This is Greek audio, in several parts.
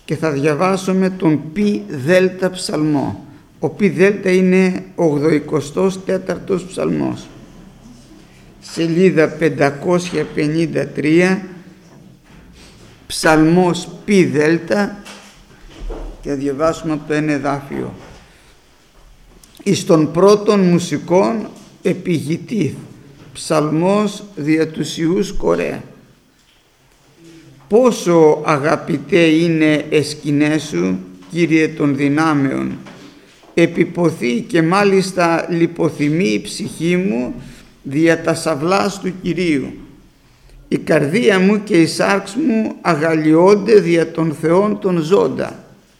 και θα διαβάσουμε τον πι δέλτα ψαλμό. Ο πι δέλτα είναι ο 84ος ψαλμός. Σελίδα 553, ψαλμός πι δέλτα, και θα διαβάσουμε από το ένα εδάφιο. Εις των πρώτων μουσικών επιγητήθ, ψαλμός δια τους Ιούς Κορέα. Πόσο αγαπητέ είναι εσκηνές σου, Κύριε των δυνάμεων, επιποθεί και μάλιστα λιποθυμεί η ψυχή μου δια τα σαυλάς του Κυρίου. Η καρδία μου και η σάρξ μου αγαλιώνται δια των Θεών των ζώντα.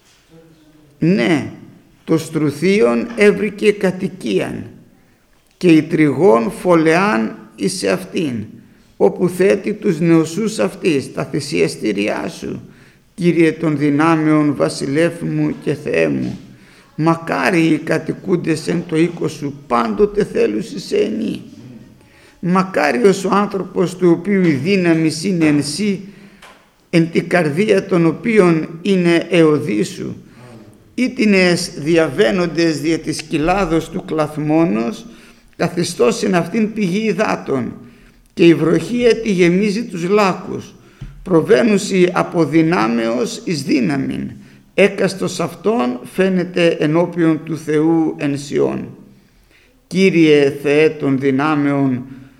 Ναι, το στρουθίον έβρικε κατοικίαν και η τριγών φωλεάν εις σε αυτήν, όπου θέτει τους νεοσούς αυτής, τα θυσιαστήριά σου, Κύριε των δυνάμεων, βασιλεύ μου και Θεέ μου. Μακάρι οι κατοικούντες εν το οίκο σου, πάντοτε θέλουσι σε ενή. Μακάριος ο άνθρωπος του οποίου η δύναμη είναι εν σύ, εν την καρδία των οποίων είναι εωδή σου, ήτινες διαβαίνοντες δια της κοιλάδος του κλαθμόνος, καθιστός εν αυτήν πηγή υδάτων, και η βροχή έτη γεμίζει τους λάκους, προβαίνουσι από δυνάμεως εις δύναμην, έκαστος αυτόν φαίνεται ενώπιον του Θεού εν Σιών. Κύριε Θεέ των δυνάμεων,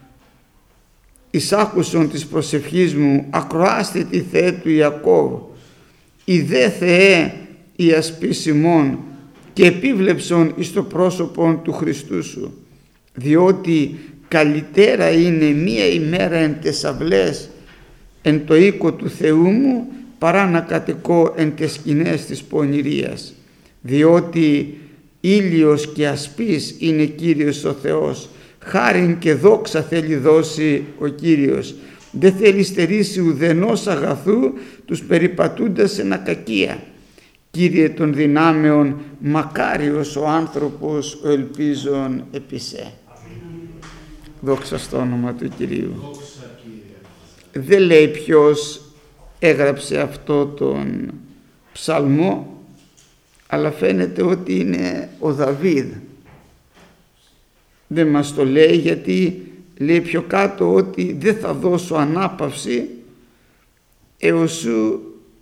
εις άκουσον της προσευχής μου, ακροάστε τη Θεέ του Ιακώβ, η δε Θεέ η ασπίσιμον, και επίβλεψον εις το πρόσωπον του Χριστού σου, διότι καλύτερα είναι μία ημέρα εν τες αυλές εν το οίκο του Θεού μου, παρά να κατοικώ εν τες σκηνές της πονηρίας, διότι ήλιος και ασπής είναι Κύριος ο Θεός, χάριν και δόξα θέλει δώσει ο Κύριος, δεν θέλει στερήσει ουδενός αγαθού τους περιπατούντας εν ακακία. Κύριε των δυνάμεων, μακάριος ο άνθρωπος ο ελπίζων επί σε. Δόξα στο όνομα του Κυρίου. Δεν λέει ποιος έγραψε αυτό τον ψαλμό, αλλά φαίνεται ότι είναι ο Δαβίδ. Δεν μας το λέει, γιατί λέει πιο κάτω ότι δεν θα δώσω ανάπαυση έως σου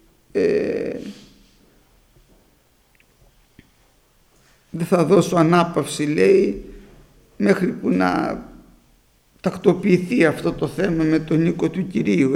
δεν θα δώσω ανάπαυση, λέει, μέχρι που να τακτοποιηθεί αυτό το θέμα με τον οίκο του Κυρίου.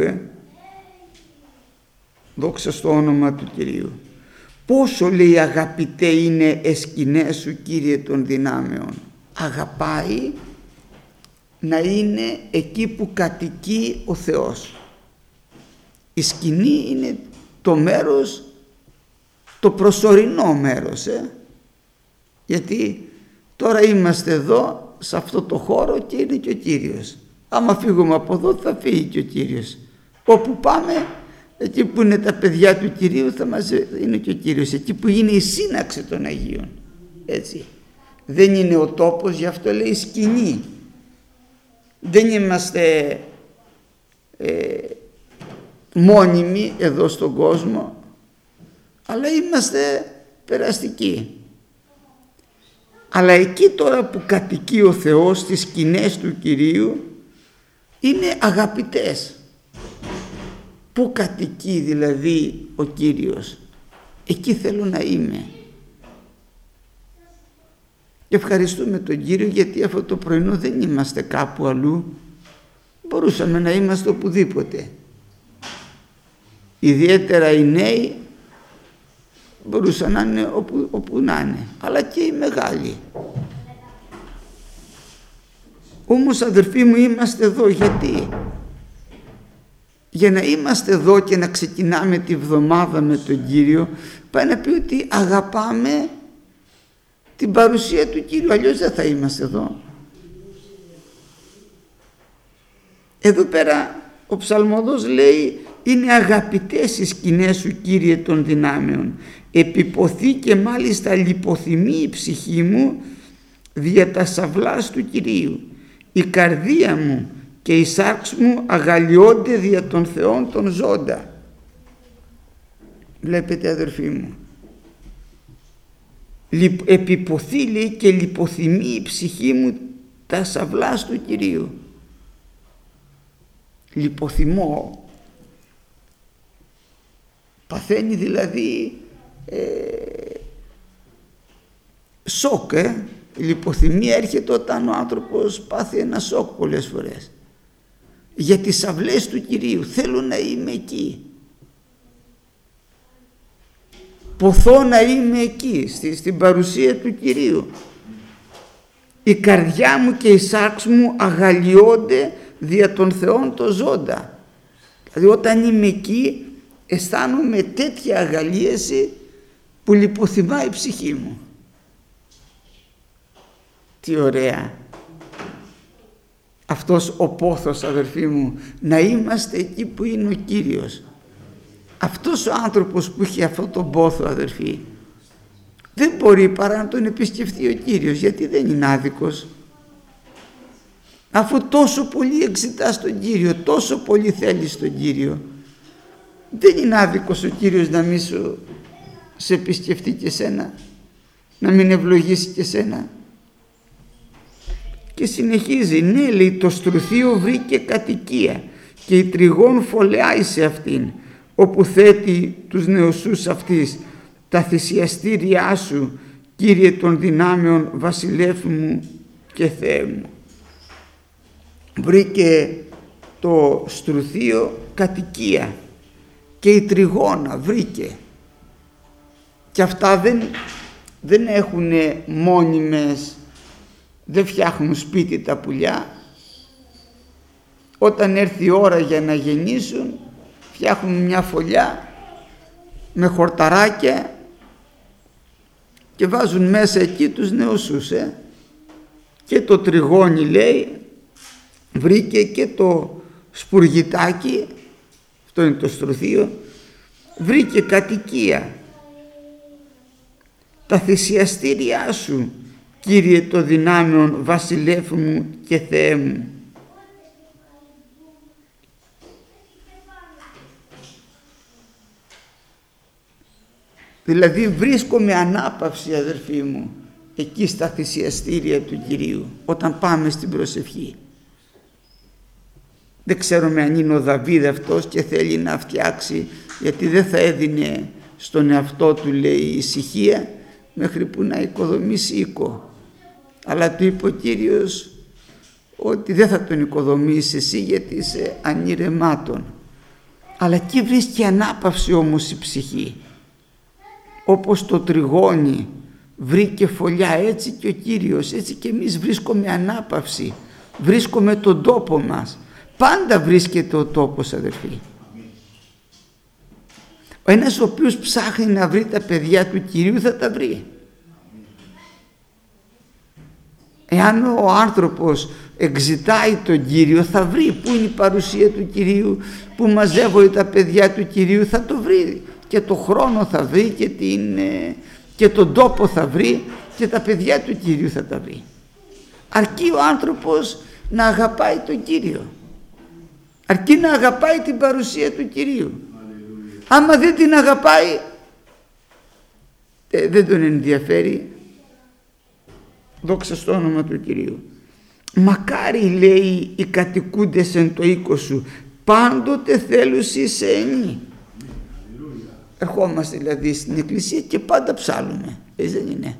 Δόξα στο όνομα του Κυρίου. Πόσο, λέει, αγαπητέ είναι εσκηνές σου, Κύριε των δυνάμεων. Αγαπάει να είναι εκεί που κατοικεί ο Θεός. Η σκηνή είναι το μέρος, το προσωρινό μέρος, γιατί τώρα είμαστε εδώ σε αυτό το χώρο και είναι και ο Κύριος. Άμα φύγουμε από εδώ θα φύγει και ο Κύριος. Όπου πάμε, εκεί που είναι τα παιδιά του Κυρίου θα μας είναι και ο Κύριος. Εκεί που είναι η σύναξη των Αγίων. Έτσι. Δεν είναι ο τόπος, γι' αυτό λέει σκηνή. Δεν είμαστε μόνιμοι εδώ στον κόσμο, αλλά είμαστε περαστικοί. Αλλά εκεί τώρα που κατοικεί ο Θεός, στις σκηνές του Κυρίου, είναι αγαπητές. Πού κατοικεί δηλαδή ο Κύριος? Εκεί θέλω να είμαι. Και ευχαριστούμε τον Κύριο, γιατί αυτό το πρωινό δεν είμαστε κάπου αλλού. Μπορούσαμε να είμαστε οπουδήποτε. Ιδιαίτερα οι νέοι μπορούσαν να είναι όπου να είναι, αλλά και οι μεγάλοι. Όμως, αδερφοί μου, είμαστε εδώ γιατί? Για να είμαστε εδώ και να ξεκινάμε τη βδομάδα με τον Κύριο, πάει να πει ότι αγαπάμε την παρουσία του Κύριου, αλλιώς δεν θα είμαστε εδώ. Εδώ πέρα ο ψαλμοδός λέει, είναι αγαπητές οι σκηνές σου, Κύριε των δυνάμεων, επιποθεί και μάλιστα λιποθυμεί η ψυχή μου δια τα σαυλάς του Κυρίου. Η καρδία μου και η σάρξ μου αγαλιώνται δια των Θεών των ζώντα. Βλέπετε αδερφοί μου, επιποθεί λέει και λιποθυμεί η ψυχή μου τα σαυλάς του Κυρίου. Λιποθυμώ, παθαίνει δηλαδή σοκ. Η λιποθυμία έρχεται όταν ο άνθρωπος πάθει ένα σοκ πολλές φορές. Για τις αυλές του Κυρίου θέλω να είμαι εκεί. Ποθώ να είμαι εκεί στην παρουσία του Κυρίου. Η καρδιά μου και η σάρξ μου αγαλιώνται δια των Θεών το ζώντα. Δηλαδή όταν είμαι εκεί αισθάνομαι τέτοια αγαλίαση που λιποθυμάει η ψυχή μου. Τι ωραία. Αυτός ο πόθος, αδερφοί μου, να είμαστε εκεί που είναι ο Κύριος. Αυτός ο άνθρωπος που έχει αυτό τον πόθο, αδερφοί, δεν μπορεί παρά να τον επισκεφτεί ο Κύριος, γιατί δεν είναι άδικος. Αφού τόσο πολύ εξητάς τον Κύριο, τόσο πολύ θέλεις τον Κύριο, δεν είναι άδικος ο Κύριος να μην σε επισκεφτεί και σένα, να μην ευλογήσει και σένα. Και συνεχίζει, ναι λέει, το στρουθείο βρήκε κατοικία και η τριγών φωλεάει σε αυτήν, όπου θέτει τους νεοσούς αυτής, τα θυσιαστήριά σου, Κύριε των δυνάμεων, βασιλεύ μου και Θεέ μου. Βρήκε το στρουθείο κατοικία και η τριγώνα βρήκε. Και αυτά δεν έχουν μόνιμες, δεν φτιάχνουν σπίτι τα πουλιά. Όταν έρθει η ώρα για να γεννήσουν, φτιάχνουν μια φωλιά με χορταράκια και βάζουν μέσα εκεί τους νεοσούς. Και το τριγώνι λέει βρήκε και το σπουργητάκι, αυτό είναι το στρουθείο, βρήκε κατοικία. Τα θυσιαστήριά σου, Κύριε των δυνάμεων, βασιλεύ μου και Θεέ μου. Δηλαδή βρίσκομαι ανάπαυση, αδερφοί μου, εκεί στα θυσιαστήρια του Κυρίου, όταν πάμε στην προσευχή. Δεν ξέρουμε αν είναι ο Δαβίδ αυτός και θέλει να φτιάξει, γιατί δεν θα έδινε στον εαυτό του, λέει, ησυχία μέχρι που να οικοδομήσει οίκο. Αλλά του είπε ο Κύριος ότι δεν θα τον οικοδομήσει εσύ, γιατί είσαι ανήρεμάτων. Αλλά εκεί βρίσκει ανάπαυση όμως η ψυχή. Όπως το τριγώνι βρήκε φωλιά, έτσι και ο Κύριος, έτσι και εμείς βρίσκουμε ανάπαυση, βρίσκουμε τον τόπο μας. Πάντα βρίσκεται ο τόπος, αδερφοί. Ο ένας ο οποίος ψάχνει να βρει τα παιδιά του Κυρίου θα τα βρει. Εάν ο άνθρωπος εξητάει τον Κύριο, θα βρει που είναι η παρουσία του Κυρίου, που μαζεύονται τα παιδιά του Κυρίου, θα το βρει. Και το χρόνο θα βρει και τον τόπο θα βρει και τα παιδιά του Κυρίου θα τα βρει. Αρκεί ο άνθρωπος να αγαπάει τον Κύριο. Αρκεί να αγαπάει την παρουσία του Κυρίου. Άμα δεν την αγαπάει, δεν τον ενδιαφέρει. Δόξα στο όνομα του Κυρίου. Μακάρι, λέει, οι κατοικούντες εν το οίκο σου, πάντοτε θέλουσι σε ενή. Ερχόμαστε δηλαδή στην εκκλησία και πάντα ψάλλουμε, έτσι δεν είναι?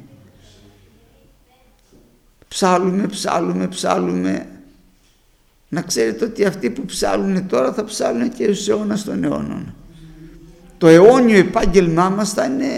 Ψάλλουμε. Να ξέρετε ότι αυτοί που ψάλλουν τώρα θα ψάλλουν και στους αιώνας των αιώνων. Το αιώνιο επάγγελμά μας θα είναι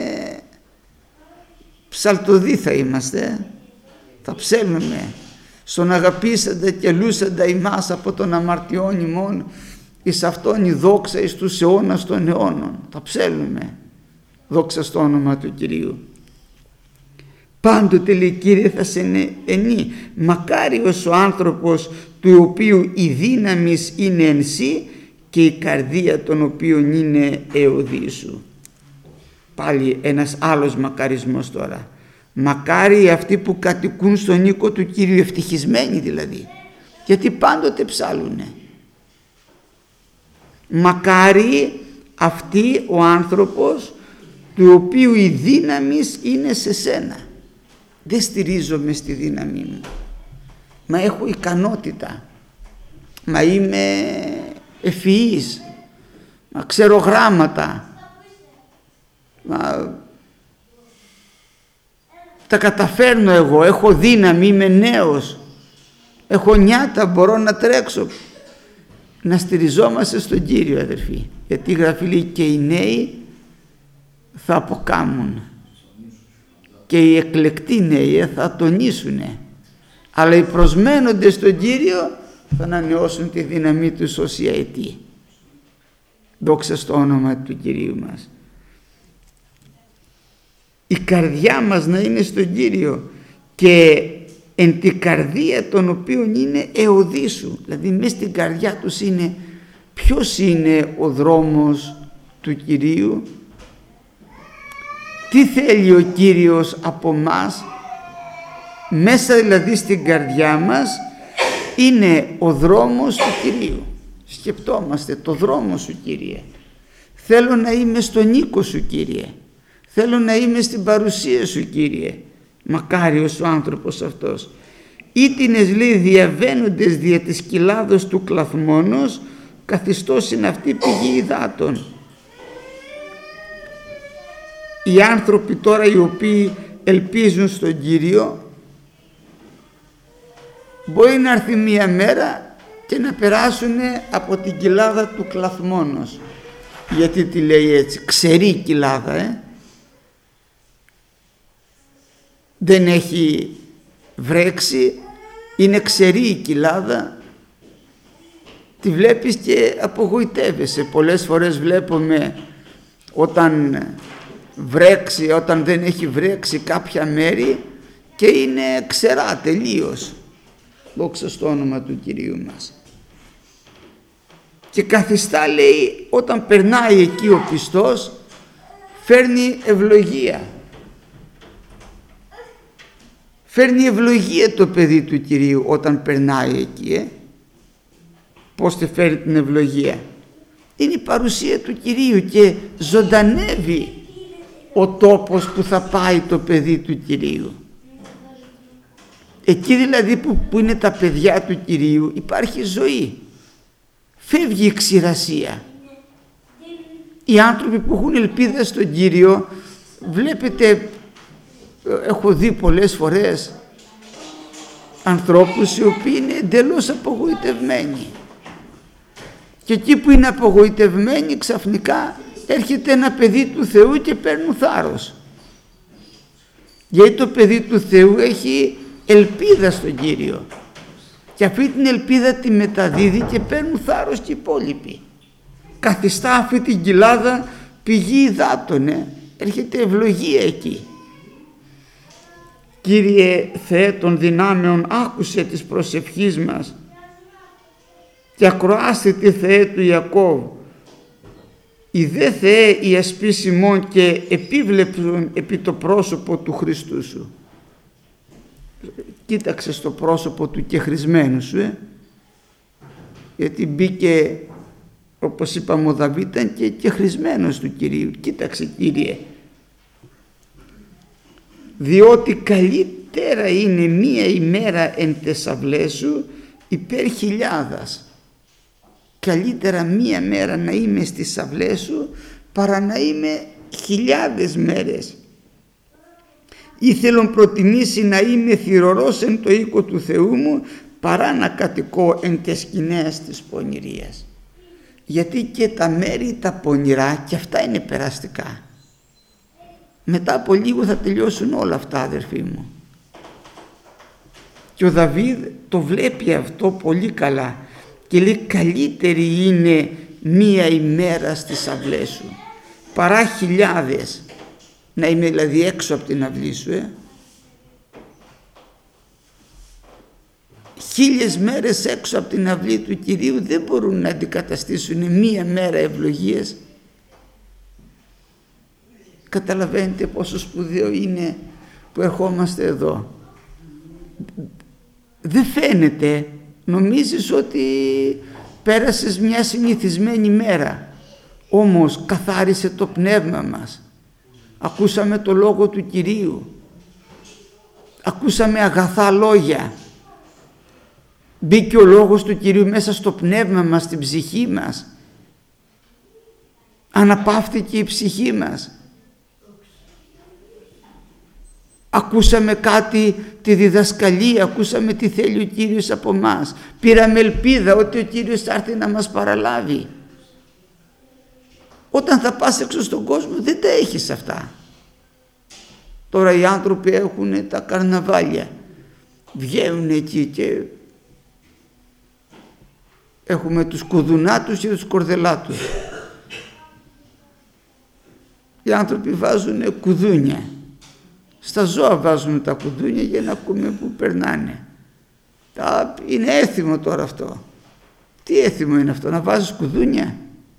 ψαλτοδοί, θα είμαστε. Θα ψέλνουμε στον αγαπήσαντα και λούσαντα ημάς από τον αμαρτιών ημών, εις αυτόν η δόξα εις τους αιώνας των αιώνων. Θα ψέλνουμε. Δόξα στο όνομα του Κυρίου. Πάντοτε, λέει, Κύριε, θα σε ενεί. Μακάριος ο άνθρωπος του οποίου η δύναμις είναι εν σύ και η καρδία των οποίων είναι εωδή σου. Πάλι ένας άλλος μακαρισμός τώρα. Μακάρι αυτοί που κατοικούν στον οίκο του Κύριου, ευτυχισμένοι δηλαδή, γιατί πάντοτε ψάλλουνε. Μακάρι αυτή ο άνθρωπος του οποίου η δύναμη είναι σε σένα. Δεν στηρίζομαι στη δύναμή μου, μα έχω ικανότητα, μα είμαι ευφυής, μα ξέρω γράμματα, μα τα καταφέρνω εγώ, έχω δύναμη, είμαι νέος, έχω νιάτα, μπορώ να τρέξω. Να στηριζόμαστε στον Κύριο, αδερφοί, γιατί η Γραφή λέει και οι νέοι θα αποκάμουν και οι εκλεκτοί νέοι θα τονίσουν, αλλά οι προσμένοντες στον Κύριο θα ανανεώσουν τη δύναμή τους ως οι αετοί. Δόξα στο όνομα του Κυρίου μας. Η καρδιά μας να είναι στον Κύριο και εν την καρδία των οποίων είναι εωδήσου, δηλαδή μέσα στην καρδιά τους είναι ποιος είναι ο δρόμος του Κυρίου, τι θέλει ο Κύριος από μας, μέσα δηλαδή στην καρδιά μας είναι ο δρόμος του Κυρίου. Σκεπτόμαστε το δρόμο σου, Κύριε, θέλω να είμαι στον οίκο σου, Κύριε, θέλω να είμαι στην παρουσία σου, Κύριε. Μακάριος ο άνθρωπος αυτός. Ήτινες, λέει, διαβαίνοντες δια της κοιλάδος του κλαθμόνος, καθιστός είναι αυτή πηγή υδάτων. Οι άνθρωποι τώρα οι οποίοι ελπίζουν στον Κύριο, μπορεί να έρθει μία μέρα και να περάσουν από την κοιλάδα του κλαθμόνος. Γιατί τη λέει έτσι, ξερή κοιλάδα, δεν έχει βρέξει, είναι ξερή η κοιλάδα, τη βλέπεις και απογοητεύεσαι. Πολλές φορές βλέπουμε όταν βρέξει, όταν δεν έχει βρέξει κάποια μέρη και είναι ξερά τελείως. Δόξα στο όνομα του Κυρίου μας. Και καθιστά, λέει, όταν περνάει εκεί ο πιστός, φέρνει ευλογία. Φέρνει ευλογία το παιδί του Κυρίου όταν περνάει εκεί. Πώς te φέρει την ευλογία? Είναι η παρουσία του Κυρίου και ζωντανεύει ο τόπος που θα πάει το παιδί του Κυρίου. Εκεί δηλαδή που είναι τα παιδιά του Κυρίου υπάρχει ζωή. Φεύγει η ξηρασία. Οι άνθρωποι που έχουν ελπίδα στον Κύριο, βλέπετε, έχω δει πολλές φορές ανθρώπους οι οποίοι είναι εντελώς απογοητευμένοι. Και εκεί που είναι απογοητευμένοι, ξαφνικά έρχεται ένα παιδί του Θεού και παίρνουν θάρρος. Γιατί το παιδί του Θεού έχει ελπίδα στον Κύριο. Και αυτή την ελπίδα τη μεταδίδει και παίρνουν θάρρος και οι υπόλοιποι. Καθιστά αυτή την κοιλάδα πηγή υδάτων, έρχεται ευλογία εκεί. Κύριε Θεέ των δυνάμεων, άκουσε τις προσευχής μας και ακροάστε τη Θεέ του Ιακώβ. Οι δε Θεέ οι ασπείς ημών και επίβλεψον επί το πρόσωπο του Χριστού σου. Κοίταξε στο πρόσωπο του κεχρισμένου σου, γιατί μπήκε, όπως είπαμε, ο Δαβίδ ήταν και κεχρισμένος του Κυρίου. Κοίταξε, Κύριε, διότι καλύτερα είναι μία ημέρα εν τες αυλές σου υπέρ χιλιάδας. Καλύτερα μία μέρα να είμαι στις αυλές σου παρά να είμαι χιλιάδες μέρες. Ήθελον προτιμήσει να είμαι θυρωρός εν το οίκο του Θεού μου παρά να κατοικώ εν τες σκηνές της πονηρίας. Γιατί και τα μέρη τα πονηρά και αυτά είναι περαστικά. Μετά από λίγο θα τελειώσουν όλα αυτά, αδερφοί μου. Και ο Δαβίδ το βλέπει αυτό πολύ καλά και λέει καλύτερη είναι μία ημέρα στις αυλές σου παρά χιλιάδες. Να είμαι δηλαδή έξω από την αυλή σου. 1000 μέρες έξω από την αυλή του Κυρίου δεν μπορούν να αντικαταστήσουν μία μέρα ευλογίες. Καταλαβαίνετε πόσο σπουδαίο είναι που ερχόμαστε εδώ. Δεν φαίνεται, νομίζεις ότι πέρασες μια συνηθισμένη μέρα. Όμως καθάρισε το πνεύμα μας. Ακούσαμε το λόγο του Κυρίου. Ακούσαμε αγαθά λόγια. Μπήκε ο λόγος του Κυρίου μέσα στο πνεύμα μας, στην ψυχή μας. Αναπαύθηκε η ψυχή μας. Ακούσαμε κάτι, τη διδασκαλία, ακούσαμε τι θέλει ο Κύριος από μας. Πήραμε ελπίδα ότι ο Κύριος θα έρθει να μας παραλάβει. Όταν θα πας έξω στον κόσμο δεν τα έχεις αυτά. Τώρα οι άνθρωποι έχουν τα καρναβάλια. Βγαίνουν εκεί και έχουμε τους κουδουνάτους και τους κορδελάτους. Οι άνθρωποι βάζουν κουδούνια. Στα ζώα βάζουν τα κουδούνια για να ακούμε που περνάνε. Είναι έθιμο τώρα αυτό. Τι έθιμο είναι αυτό, να βάζεις κουδούνια?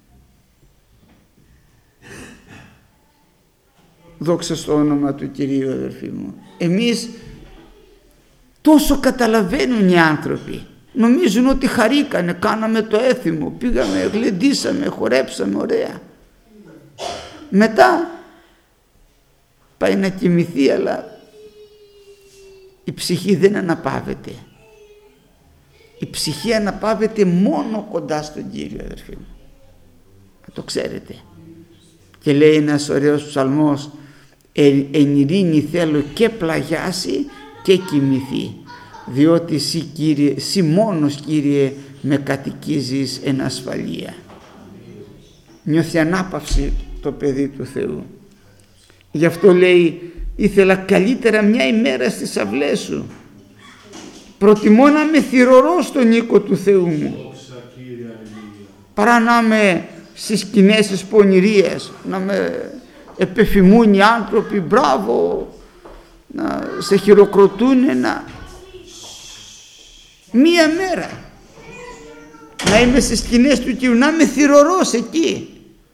Δόξα στο όνομα του Κυρίου, αδερφοί μου. Εμείς τόσο καταλαβαίνουν οι άνθρωποι. Νομίζουν ότι χαρήκανε, κάναμε το έθιμο, πήγαμε, γλεντήσαμε, χορέψαμε ωραία. Μετά πάει να κοιμηθεί, αλλά η ψυχή δεν αναπαύεται. Η ψυχή αναπαύεται μόνο κοντά στον Κύριο, αδερφοί μου. Να το ξέρετε. Και λέει ένας ωραίος ψαλμός, εν ειρήνη θέλω και πλαγιάσει και κοιμηθεί, διότι εσύ μόνος, Κύριε, με κατοικίζεις εν ασφαλεία. Νιώθει ανάπαυση το παιδί του Θεού. Γι' αυτό λέει, ήθελα καλύτερα μια ημέρα στις αυλές σου. Προτιμώ να είμαι θυρωρός στον οίκο του Θεού μου, παρά να είμαι στις σκηνές της πονηρίας, να με επεφημούν οι άνθρωποι, μπράβο, να σε χειροκροτούν, μία μέρα να είμαι στις σκηνές του Κυρίου, να είμαι θυρωρός εκεί.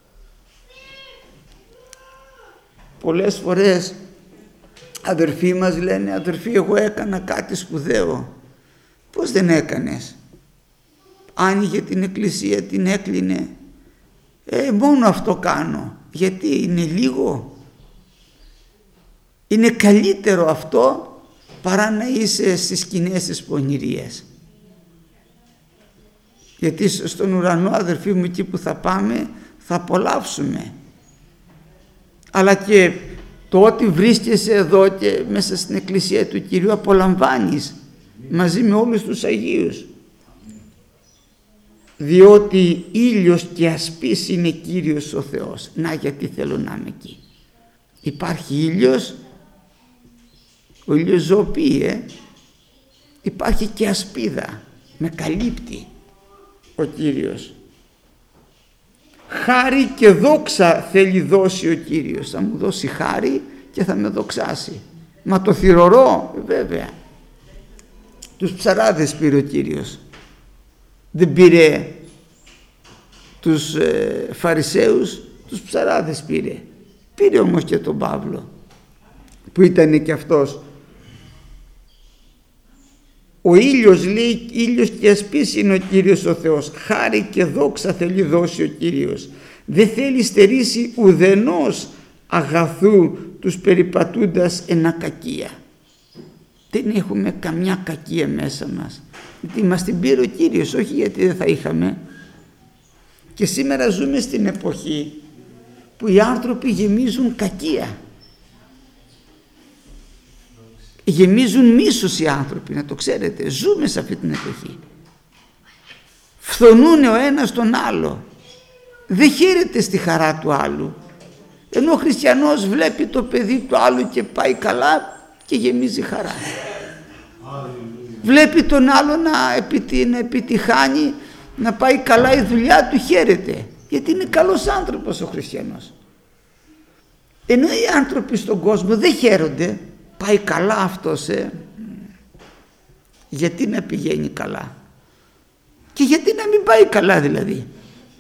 Πολλές φορές αδερφοί μας λένε, αδερφοί, εγώ έκανα κάτι σπουδαίο. Πώς δεν έκανες? Άνοιγε την εκκλησία, την έκλεινε. Μόνο αυτό κάνω. Γιατί είναι λίγο? Είναι καλύτερο αυτό παρά να είσαι στις σκηνές της πονηρίας. Γιατί στον ουρανό, αδερφοί μου, εκεί που θα πάμε θα απολαύσουμε. Αλλά και το ότι βρίσκεσαι εδώ και μέσα στην εκκλησία του Κυρίου απολαμβάνεις μαζί με όλους τους Αγίους. Διότι ήλιος και ασπής είναι Κύριος ο Θεός. Να, γιατί θέλω να είμαι εκεί. Υπάρχει ήλιος, ο ήλιος ζωοποιεί, υπάρχει και ασπίδα, με καλύπτει ο Κύριος. Χάρη και δόξα θέλει δώσει ο Κύριος. Θα μου δώσει χάρη και θα με δοξάσει. Μα το θυρωρώ, βέβαια. Τους ψαράδες πήρε ο Κύριος. Δεν πήρε τους Φαρισαίους, τους ψαράδες πήρε. Πήρε όμως και τον Παύλο, που ήταν και αυτός. Ο ήλιος, λέει, ήλιος και ασπής είναι ο Κύριος ο Θεός. Χάρη και δόξα θέλει δώσει ο Κύριος. Δεν θέλει στερήσει ουδενός αγαθού τους περιπατούντας εν ακακία. Δεν έχουμε καμιά κακία μέσα μας. Γιατί μας την πήρε ο Κύριος, όχι γιατί δεν θα είχαμε. Και σήμερα ζούμε στην εποχή που οι άνθρωποι γεμίζουν κακία. Γεμίζουν μίσος οι άνθρωποι, να το ξέρετε. Ζούμε σε αυτή την εποχή. Φθονούν ο ένας τον άλλο. Δεν χαίρεται στη χαρά του άλλου. Ενώ ο χριστιανός βλέπει το παιδί του άλλου και πάει καλά και γεμίζει χαρά. Βλέπει τον άλλο να επιτυχάνει, να πάει καλά η δουλειά του, χαίρεται. Γιατί είναι καλός άνθρωπος ο χριστιανός. Ενώ οι άνθρωποι στον κόσμο δεν χαίρονται. Πάει καλά αυτός, γιατί να πηγαίνει καλά? Και γιατί να μην πάει καλά δηλαδή?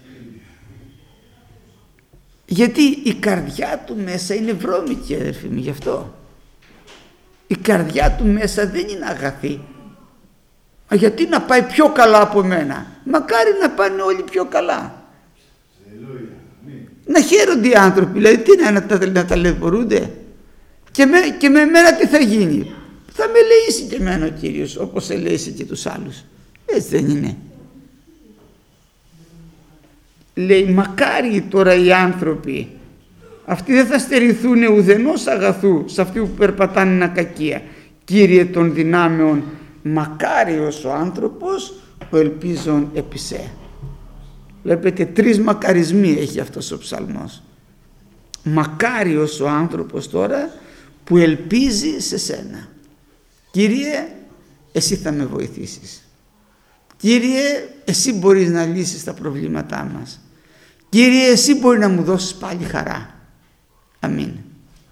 Γιατί η καρδιά του μέσα είναι βρώμικη, αδερφοί μου, γι' αυτό. Η καρδιά του μέσα δεν είναι αγαθή. Γιατί να πάει πιο καλά από μένα? Μακάρι να πάνε όλοι πιο καλά. Να χαίρονται οι άνθρωποι, δηλαδή τι να ταλαιπωρούνται. Και με μένα τι θα γίνει? Θα με ελεήσει και εμένα ο Κύριος, όπως ελεήσει και τους άλλους. Έτσι δεν είναι? Λέει, μακάρι τώρα οι άνθρωποι, αυτοί δεν θα στερηθούν ουδενός αγαθού σε αυτοί που περπατάνε ακακία. Κύριε των δυνάμεων, μακάριος ο άνθρωπος ο ελπίζων επί σε. Βλέπετε, 3 μακαρισμοί έχει αυτός ο ψαλμός. Μακάριος ο άνθρωπος τώρα που ελπίζει σε σένα. Κύριε, εσύ θα με βοηθήσεις. Κύριε, εσύ μπορείς να λύσεις τα προβλήματά μας. Κύριε, εσύ μπορεί να μου δώσεις πάλι χαρά. Αμήν.